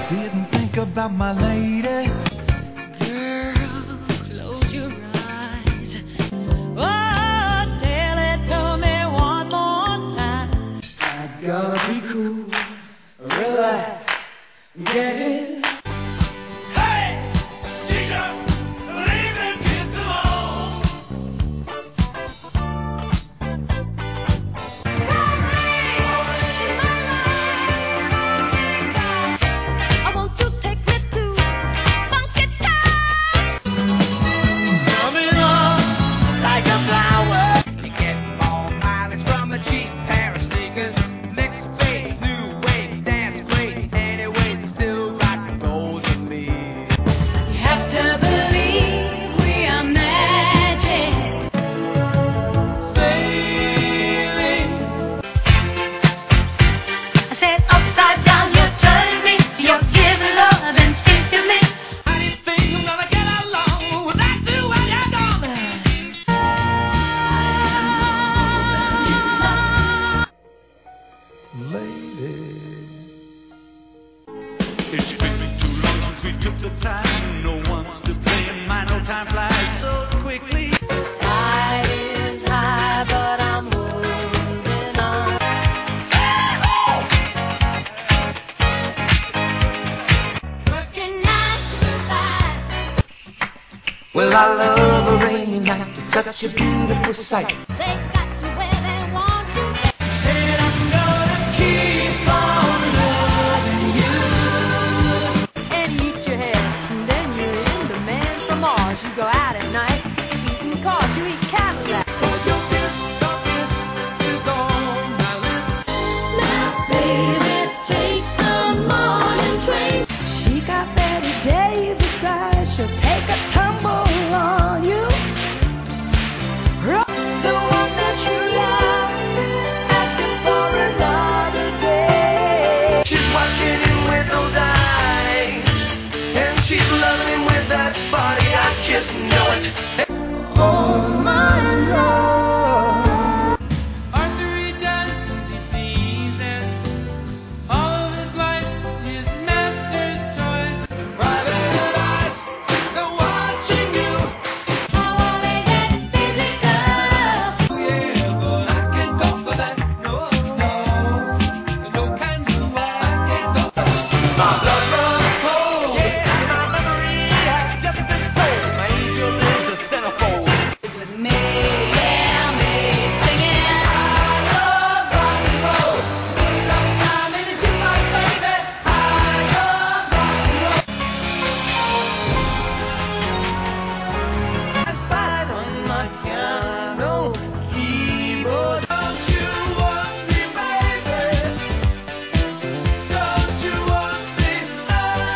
Didn't think about my lady. Girl, close your eyes. Oh, tell it to me one more time. I gotta be cool, relax, get it. Hey, teacher, leave them kids alone. I want to take me to funky town. Coming on like a flower. You get more mileage from a cheap pair of sneakers. Mixed face, new wave, dance great. Anyway, still got gold in me. You have to believe we are magic. Sailing. I said upside down, you turn me. You give love and speak to me. How do you think I'm gonna get along without you when you're gone? Lady. It's been too long since we took the time. No one's to blame. My no time flies so quickly. Tide is high, but I'm holding on. Working 9 to 5. Well, I love a rainy night. It's such a beautiful sight. They got you where they want you. And I'm gonna keep on loving you. And eat your head, and then you're in the man from Mars. You go out at night, eating cars, you eat Cadillac. Cause your kiss is on my lips. Now, baby, take the morning train. She got Betty Davis eyes. She'll take a tumble on you. Rock the one that you love, asking for another day. She's watching him with those eyes. And she's loving with that body. I just know it. Oh, my love. Arthur, he does, he sees it. All of his life, his master's choice. Private eyes, they're watching you. I wanna get physical. Oh yeah, but I can't go for that. No, no. No kind of way. I can't go for that. My blood runs cold. Yeah, my memory has just been told. My angel is a centerfold. With me, yeah, me singing. I love rock and roll. Long time into my baby. I love rock and roll. Fight on my piano keyboard. Don't you want me, baby? Don't you want me? Oh,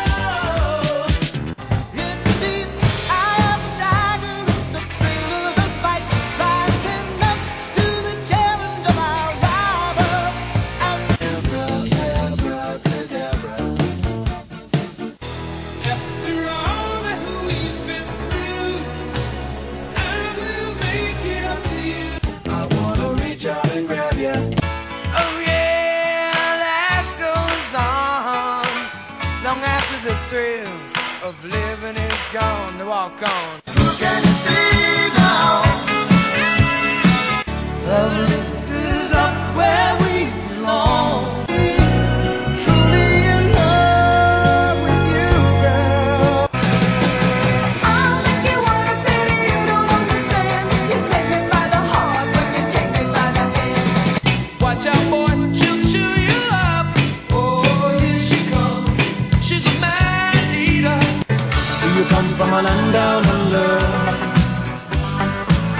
it's deep. I am dying with the thrill of the fight, rising up to the challenge of our rival. After all that we've been through, I will make it up to you. I wanna reach out and grab you. Oh yeah, life goes on long after the thrill of living is gone. To walk on. Who can see now? Love lifts up where we belong. Truly in love with you, girl. I'll make you wanna say you don't understand. You take me by the heart when you take me by the hand. Watch out, boy, she'll chew you up. Oh, here she comes. She's a man eater. Do you come from a land down under?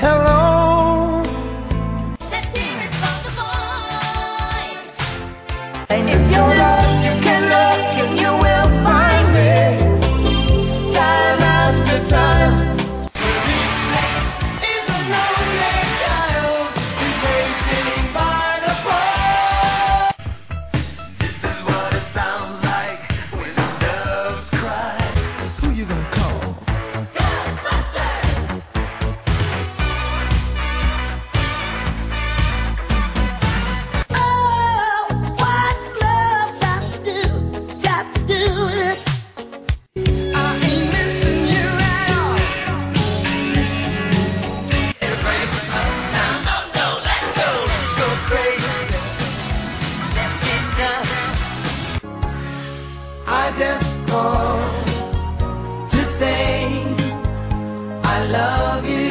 hello. And if you're lost, you can look and you will find me. Time after time. Is a lonely child who's waiting by the phone. This is what it sounds like when doves cry. Who you gonna call? I just called to say I love you.